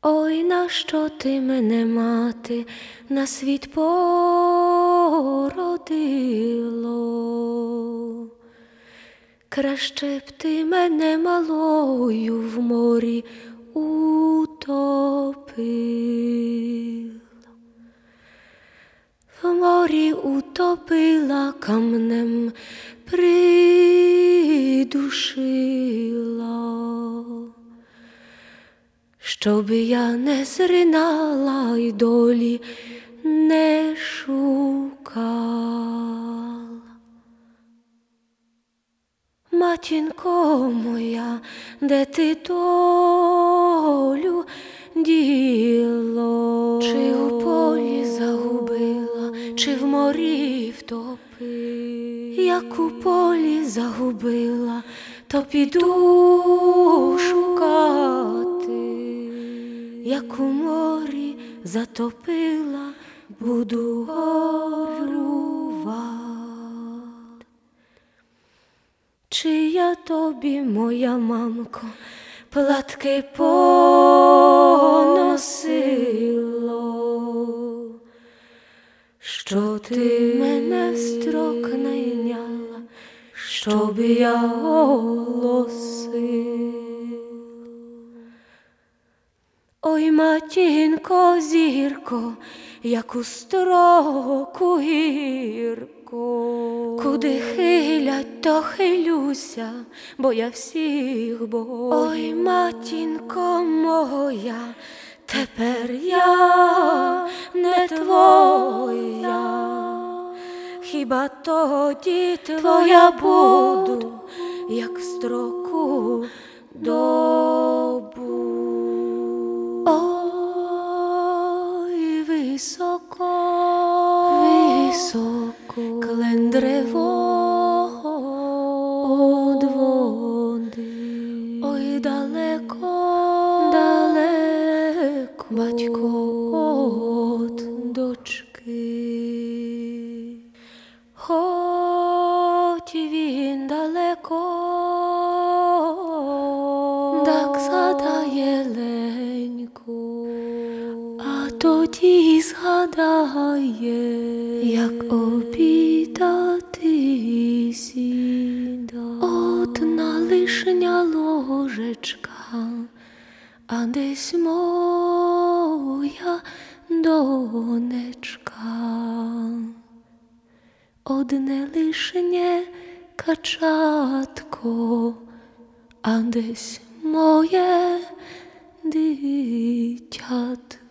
Ой, нащо ти мене, мати, на світ породило? Краще б ти мене малою в морі утопила. В морі утопила, камнем придушила. Щоб я не зринала й долі не шукала. Матінко моя, де ти долю діло? Чи у полі загубила, чи в морі втопила? Як у полі загубила, то піду шукати. Як у морі затопила, буду горювати. Чи я тобі, моя мамко, платки поносила, що ти мене в строк найняла, щоб я голосила? Ой, матінко, зірко, як у строку гірко, куди хилять, то хилюся, бо я всіх бою. Ой, матінко моя, тепер я не твоя, хіба тоді твоя буду, як в строку добу. Ой, високо, високо, клен древо од води. Ой, далеко, далеко, батько от дочки. Хоть він далеко, так згадає леньку, а тоді згадає, як обідати сіда. Одна лишня ложечка, а десь моя донечка. Одне лишнє качатко, а десь моє дитятко.